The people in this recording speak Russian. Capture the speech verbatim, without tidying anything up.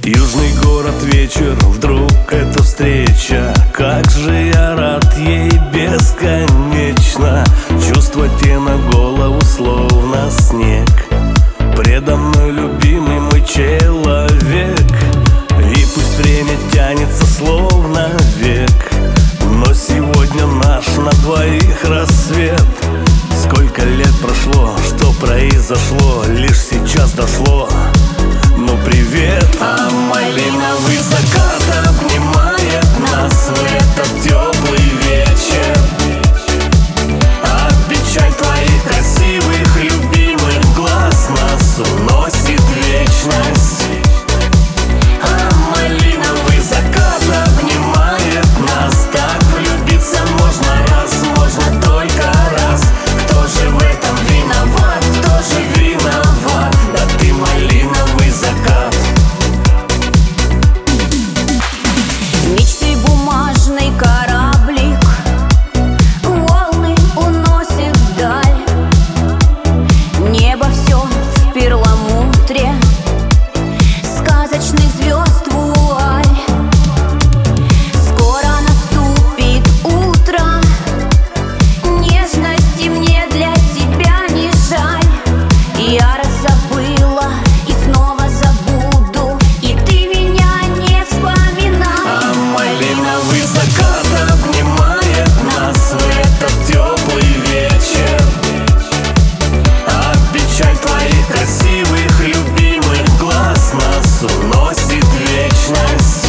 Южный город, вечер, вдруг эта встреча. Как же я рад ей бесконечно. Чувства те на голову, словно снег. Предо мной любимый мой человек. И пусть время тянется, словно век, но сегодня наш на двоих рассвет. Сколько лет прошло, что произошло, лишь сейчас дошло. Ну привет. А малиновый закат обнимает нас в этот теплый вечер. А печаль твоих красивых, любимых глаз нас уносит в вечность. А малиновый закат обнимает нас. Так влюбиться можно раз, можно только раз. Кто же в этом виноват, кто же виноват? Да ты малиновый закат. Мечты бумажный кораблик, волны уносит вдаль. Небо все в перламутре, сказочных звезд вуаль. Скоро наступит утро, нежности мне для тебя не жаль. Я раззабыла и снова забуду, и ты меня не вспоминай. А малиновый закат обнимает нас в этот теплый вечер. А печаль твоих красивых, любимых глаз нас уносит в вечность.